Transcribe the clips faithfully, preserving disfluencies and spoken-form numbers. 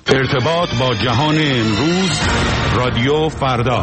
ارتباط با جهان امروز، رادیو فردا.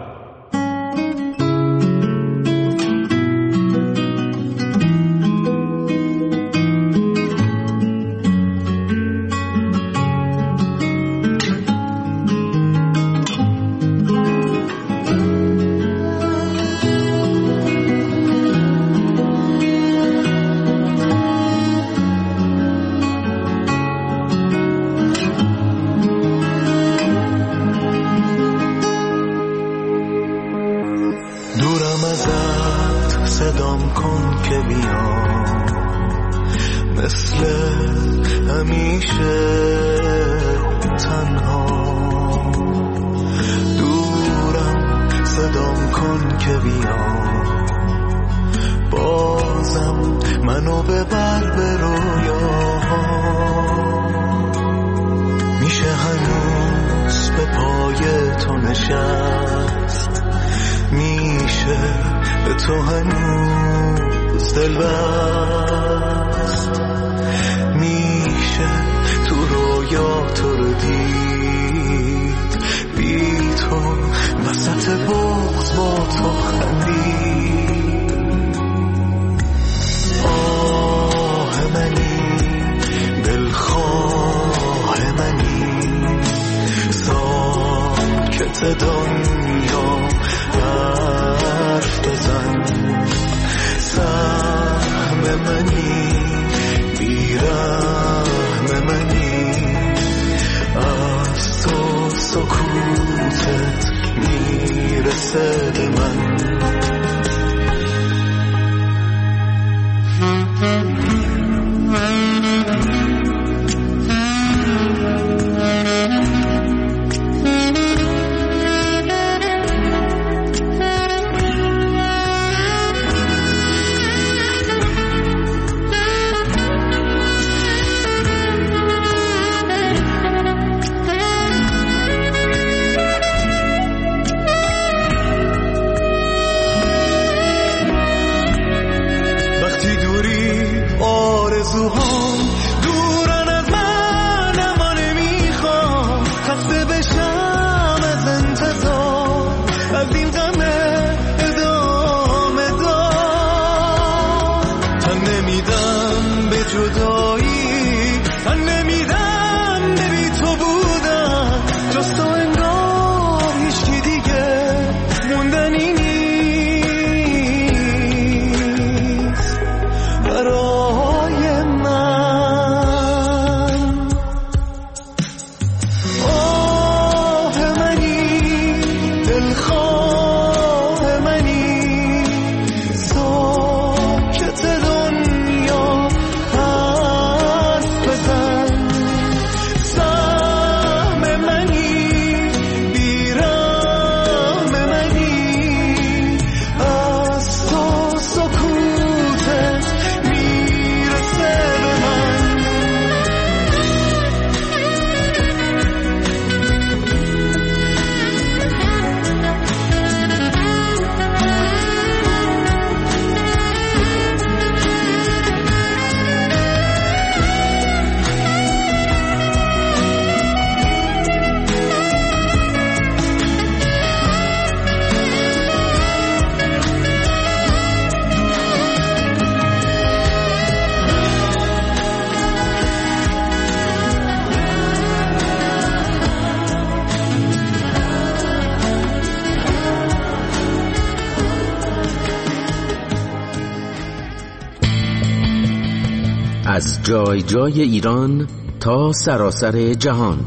از جای جای ایران تا سراسر جهان،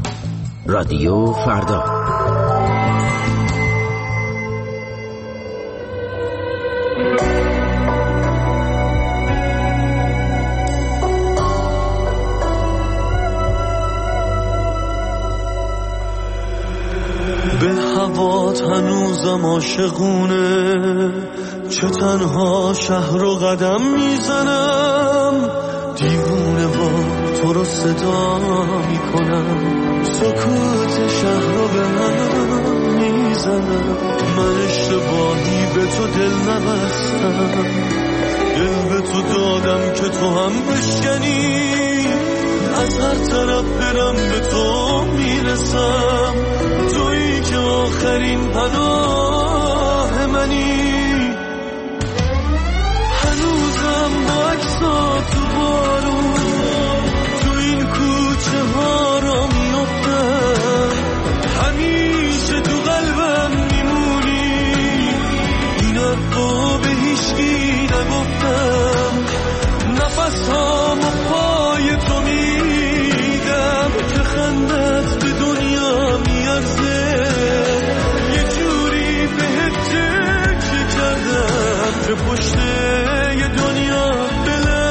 رادیو فردا. به هوات هنوزم عاشقونه، چه تنها شهر و قدم میزنم، دیوونه ها تو رو صدا میکنم، سکوت شهر رو به من میزنم. من اشتباهی به تو دل نبستم، دل به تو دادم که تو هم بشکنی، از هر طرف برم به تو می برسم، تویی که آخرین پناه منی. هنوزم با عکسات تو بارون تو این کوچه ها را میافتم، همیشه تو قلبم میمونی. این حرفا به هیچکی نگفتم، نفس هامو پای تو میدم که خندت به دنیا میارزه. یه جوری بهت تکیه کردم که پشت یه دنیا بلرزه.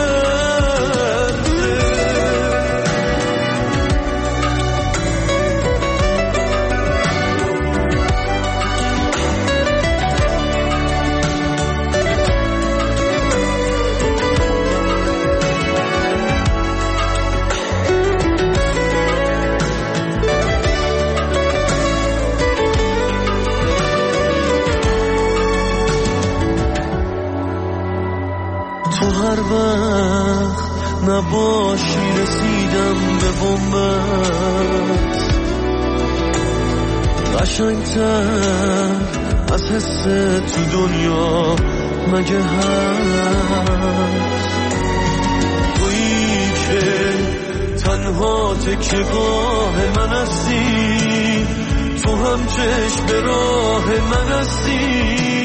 تو هر وقت نباشی رسیدم به بومبت، قشنگتر از حس تو دنیا مگه هست؟ تویی که تنها تکیه‌گاه من هستی، تو هم چشم به راه من هستی،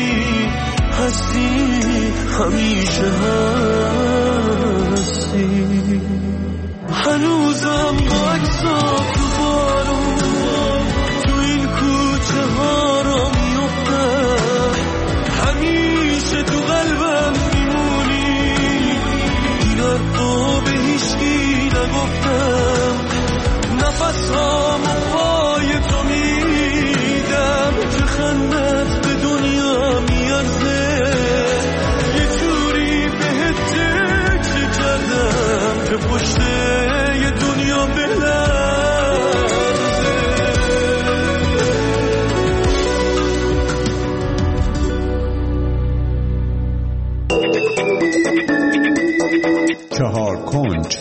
هستی همیشه هستی. هنوزم با عکسات تو بارون تو این کوچه ها را میافتم، همیشه تو قلبم میمونی. این حرفا به هیچکی نگفتم، نفس هامو پای تو میدم که خندت به دنیا میارزه. که پشت یه دنیا بلرزه. چهار کنج.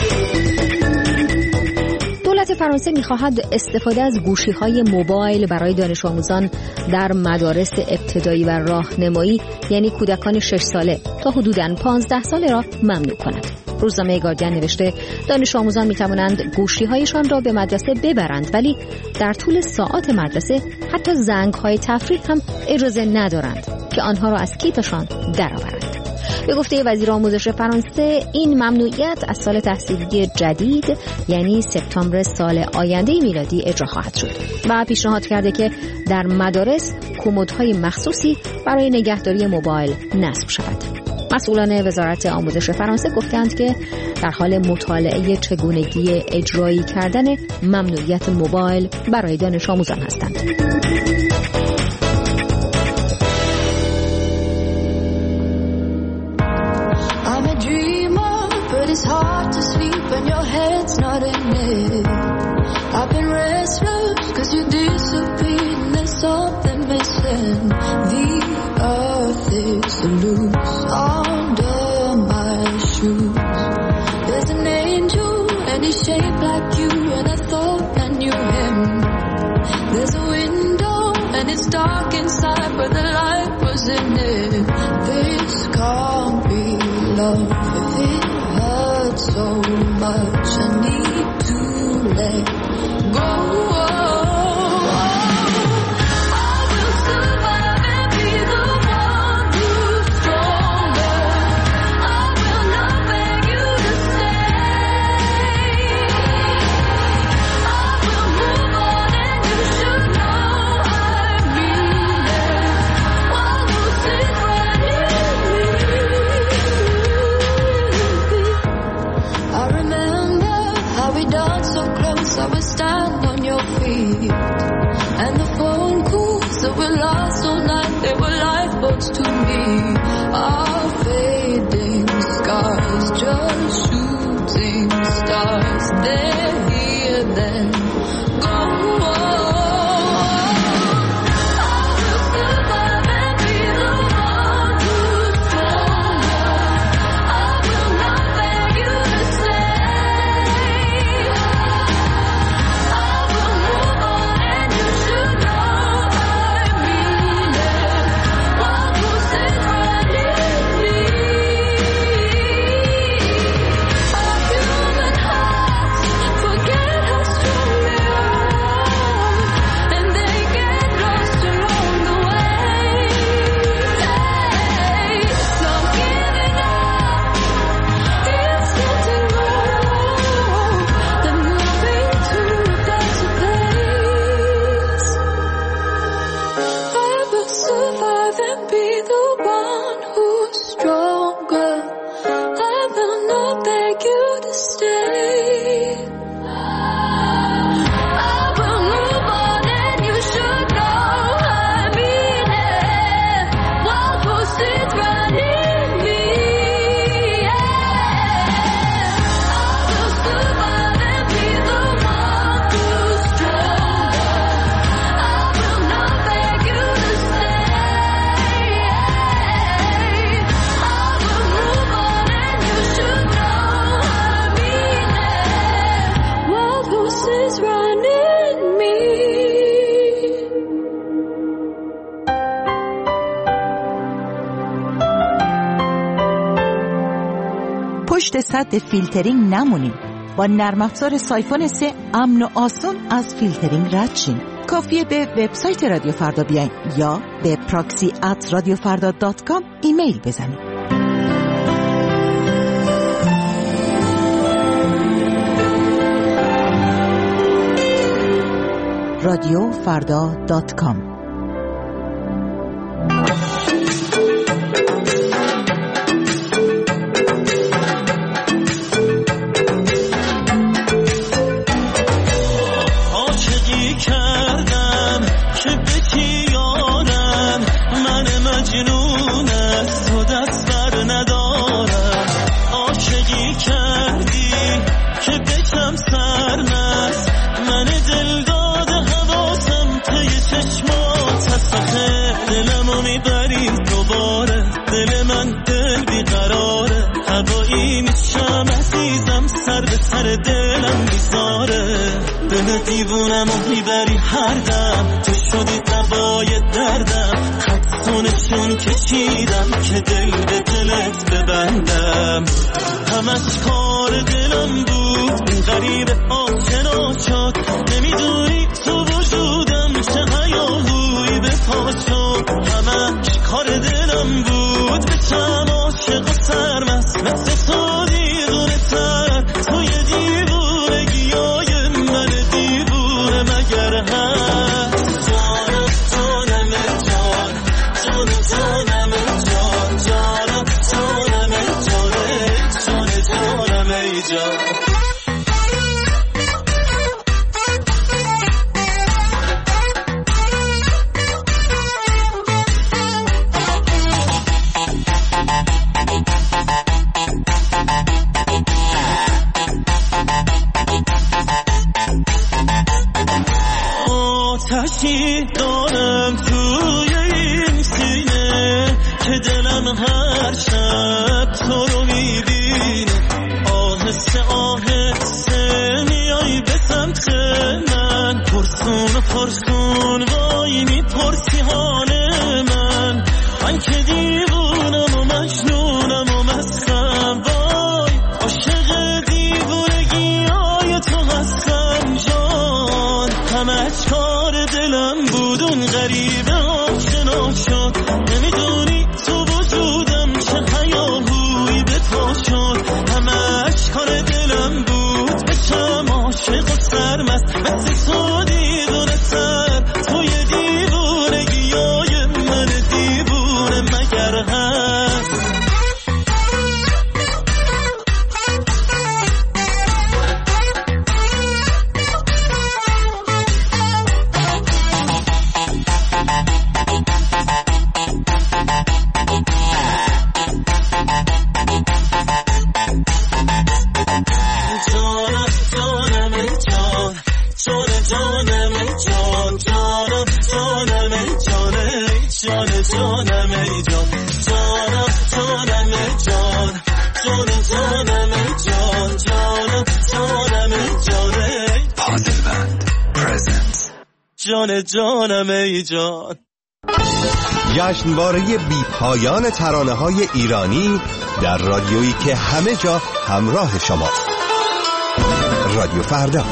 دولت فرانسه می‌خواهد استفاده از گوشی‌های موبایل برای دانش آموزان در مدارس ابتدایی و راهنمایی، یعنی کودکان شش ساله تا حدوداً پانزده ساله را ممنوع کند. روزنامه گاردین نوشته دانش آموزان می‌توانند گوشی‌هایشان را به مدرسه ببرند، ولی در طول ساعات مدرسه حتی زنگ‌های تفریح هم اجازه ندارند که آنها را از کیفشان درآورند. به گفته وزیر آموزش فرانسه این ممنوعیت از سال تحصیلی جدید یعنی سپتامبر سال آینده میلادی اجرا خواهد شد و پیشنهاد کرده که در مدارس کمدهای مخصوصی برای نگهداری موبایل نصب شود. مسئولان وزارت آموزش فرانسه گفتند که در حال مطالعه چگونگی اجرایی کردن ممنوعیت موبایل برای دانش آموزان هستند. It's hard to sleep when your head's not in it. I've been restless cause you disappeared and there's something missing. The earth is loose under my shoes. There's an angel and he's shaped like you and I thought I knew him. There's a window and it's dark inside but the light was in it. This can't be love if it so much I need to let go. And the phone calls that were last all night, they were lifeboats to me. Our fading scars, just shooting stars. They're here then, gone. پشت سد فیلترینگ نمونین. با نرم افزار سایفون سه امن و آسون از فیلترینگ رد شین. کافیه به وبسایت رادیو فردا بیاین یا به پراکسی ات رادیو فردا دات کام ایمیل بزنید. رادیو فردا دات کام. دلم بیزاره دل دیوونمو میبری هر دم تو شدی دوای دردم خطسونشون کشیدم که دل به دلت ببندم همش کار دلم بود این غریب آشنا شد نمیدونی تو وجودم چه هیاهوی به پا شد همش کار دلم بود به چم عاشق و سرمست مثل تو دیوونه تر توی دیوونگی های من دیوونه مگر هست جانم جانم جان جانم جانم جان جانم جانم جان جان جانم ای جان آتشی دارم توی این سینه که دلم هر شب تو رو میبینه آهسته آهسته میای به سمت من پرسون و پرسون وای میپرسی حال من من که دیوونم و مجنونم و مستم وای عاشق دیوونگی های تو هستم جان همش کار دلم بود اون غریبه آشنا شد نمیدونی تو وجودم چه هیاهوی به پا شد همش کار دلم بود بشم عاشق و سرمست مثل تو دیوونه تر توی دیوونگی های من دیوونه مگر هست جان جانم ای جان. جشنواره بی پایان ترانه های ایرانی در رادیویی که همه جا همراه شماست. رادیو فردا.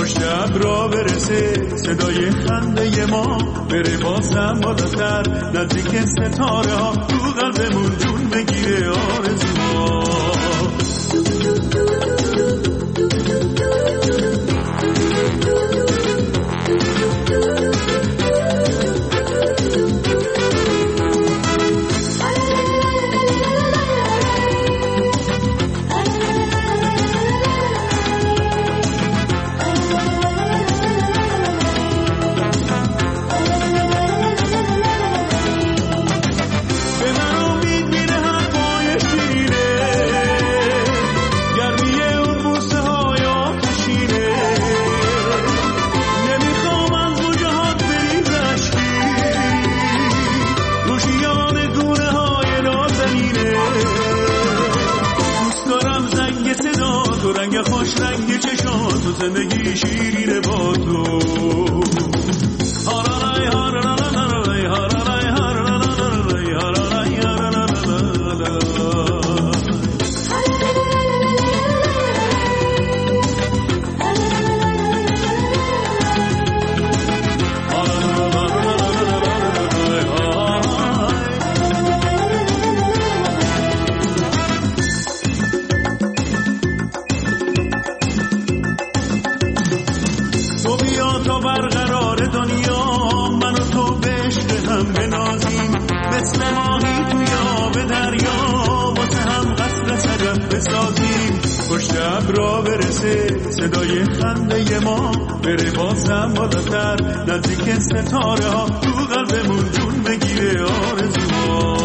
پشت ابرا برسه صدای خنده ما، بره بازم بالاتر نزدیک ستاره ها، تو قلبمون جون بگیره آرزوها. خوش رنگ چشات و زندگی شیرینه با تو. هارالای هارالای هارالای هارالای هارالای هارالای. مثل ماهی توی آب دریا واسه هم قصر صدف بسازیم. پشت ابرا برسه صدای خنده ما، بره بازم بالاتر نزدیک ستاره ها، تو قلبمون جون بگیره آرزوها.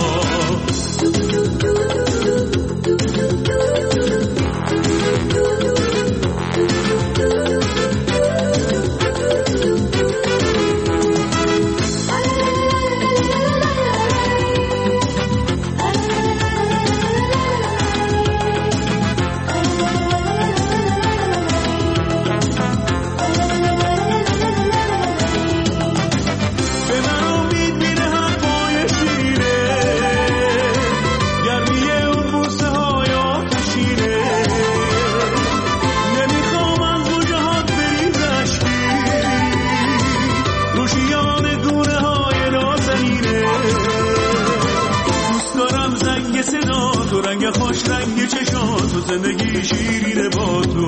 خوش رنگ چشات و زندگی شیرینه با تو.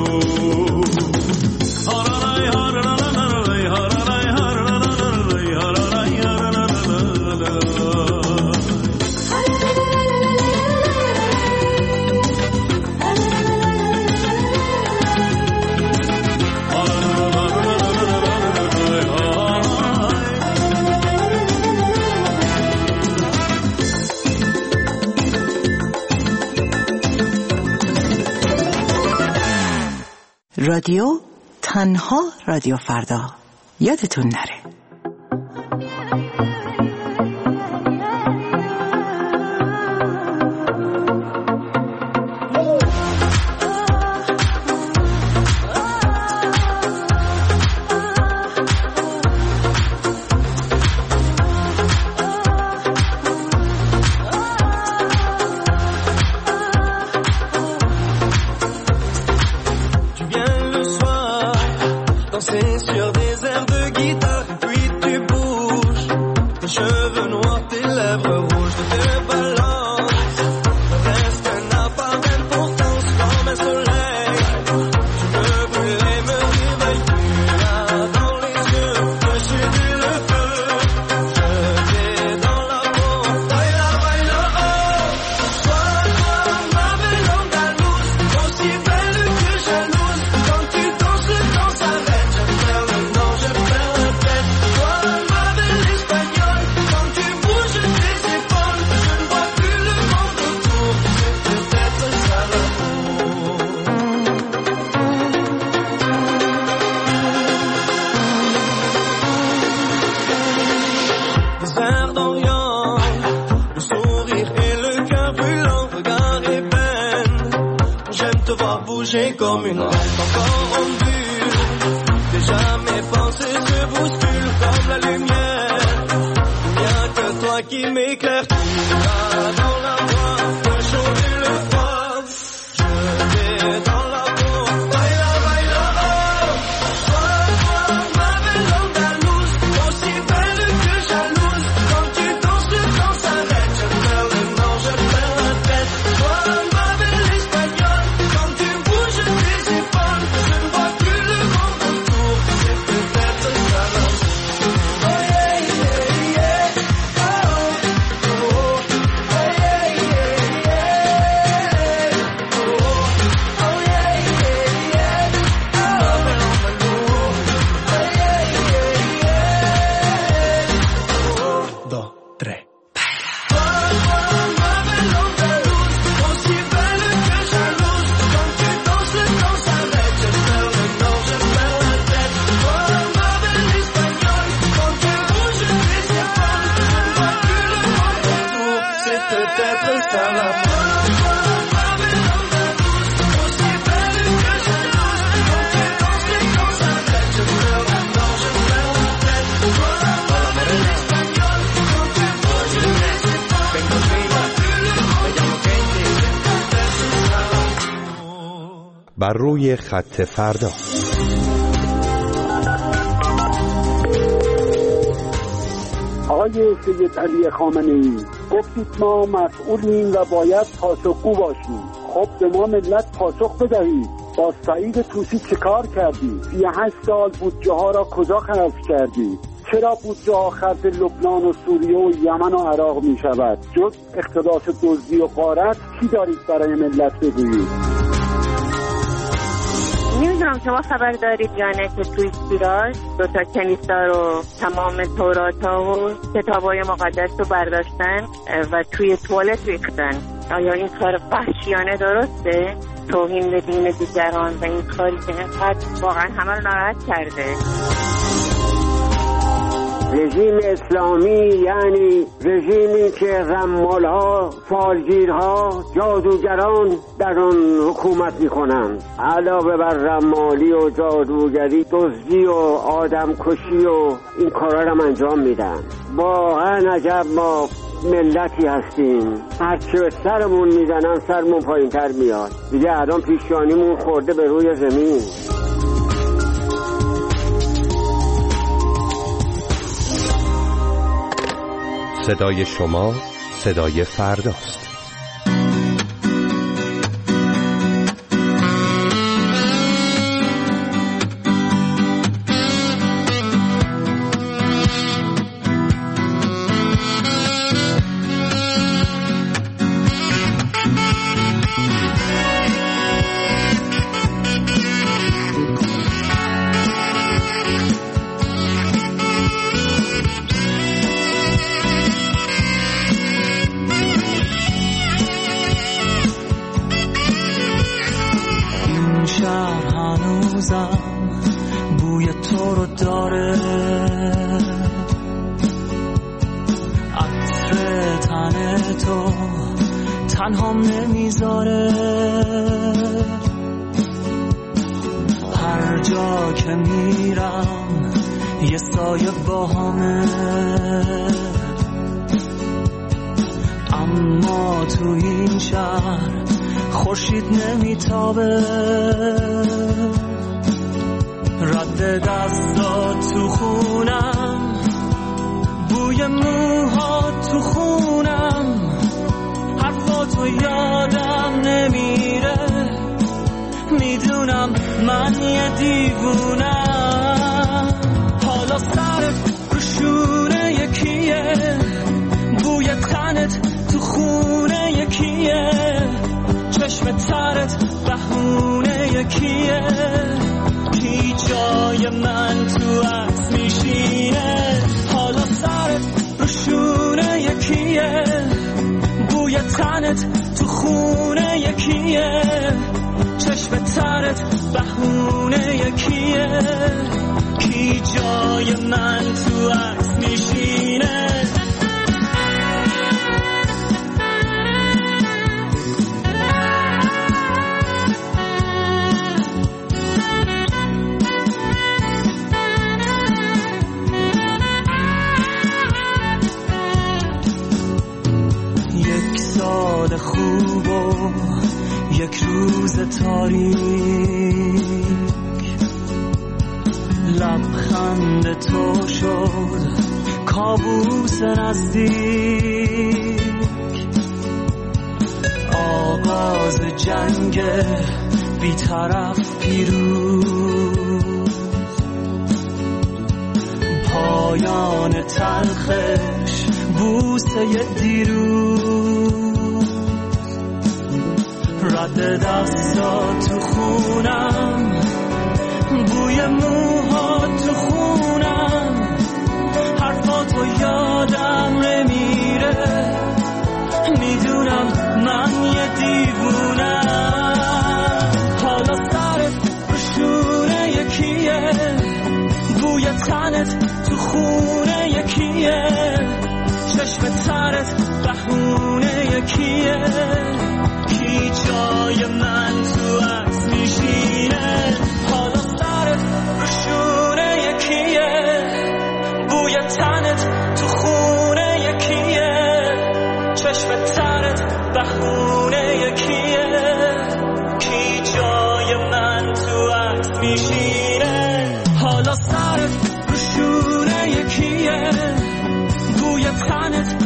هارالای هارالای هارالای هارالای هارالای هارالای. رادیو تنها رادیو فردا، یادتون نره. Sur des airs de guitare, puis tu bouges tes cheveux noirs, tes lèvres rouges, tu te balances. Le reste n'a pas d'importance comme un soleil. Tu me voulais me réveiller, tu l'as dans les yeux. Je suis du le feu, je t'ai dans la peau. Baila, baila, oh. Sois toi ma belle andalouse, aussi belle que jalouse. Quand tu danses, le temps s'arrête. Bouger comme une reine encore en vue. Déjà mes pensées se bousculent comme la lumière. Il n'y a que toi qui m'éclaire. Tu vas dans la voie, le chaud et le froid. Je t'ai dans la peau. Baila, baila, oh. Sois بر روی خط فردا. آقای سید علی خامنه‌ای، گفتید ما مسئولیم و باید پاسخگو باشیم. خب به ما ملت پاسخ بدهید. با سعید طوسی چه کار کردی؟ سی و هشت سال بودجه ها را کجا خرج کردی؟ چرا بودجه ها خرج لبنان و سوریه و یمن و عراق می شود؟ جز اقتباس دزدی و غارت چی دارید برای ملت بگویید؟ نمیدونم شما خبر دارید یا نه که توی سیراج دو تا کنیسا رو تمام تورات ها و کتاب های مقدس رو برداشتن و توی توالت ریختن. آیا این کار وحشیانه درسته؟ توهین به دین دیگران و این کاری که اینقدر واقعا همه رو ناراحت کرده. رژیم اسلامی یعنی رژیمی که رمالها، فالگیرها، جادوگران در آن حکومت میکنند. علاوه بر رمالی و جادوگری، دزدی و آدمکشی و این کارا رو انجام میدن. واقعا عجب ما ملتی هستیم، هرچه به سرمون میزنن سرمون پایین تر میاد. دیگه الان پیشانیمون خورده به روی زمین. صدای شما صدای فرداست. بوی تو رو داره، عطر تن تو تنهام نمیذاره. هر جا که میرم یه سایه باهامه، اما تو این شهر خورشید نمیتابه. رد دستات تو خونم، بوی موها تو خونم، حرفاتو یادم نمیره. میدونم من یه دیوونم. حالا سرت رو شونه یکیه، بوی تنت تو خونه یکیه، چشم ترت بهونه یکیه. کی جای من تو عکس میشینه؟ حالا سرت رو شونه یکیه، بوی تنت تو خونه یکیه، چشم ترت بهونه یکیه. کی جای من تو عکس میشینه؟ خوب و یک روز تاریک، لبخند تو شد کابوس نزدیک. آغاز جنگ بی‌طرف پیروز، پایان تلخش بوسه دیروز. رد دستات تو خونم، بوی موها تو خونم، حرفاتو یادم نمیره. میدونم من یه دیوونم. حالا سرت رو شونه یکیه، بوی تنت تو خونه یکیه، چشم ترت بهونه یکیه. و خونه یکیه، کی جای من تو عکس میشینه. حالا سرت رو شونه یکیه، بوی تنت